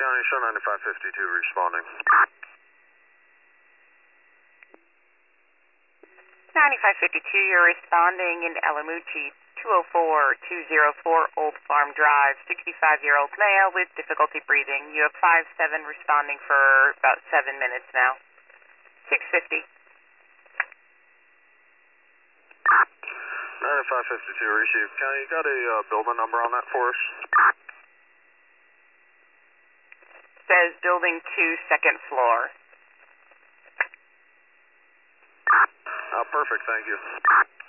County, show 9552 responding. 9552, you're responding in Alamucci, 204-204 Old Farm Drive, 65-year-old male with difficulty breathing. You have 5-7 responding for about 7 minutes now. 650. 9552 received. County, you got a building number on that for us? Says building 2, second floor. Perfect, thank you.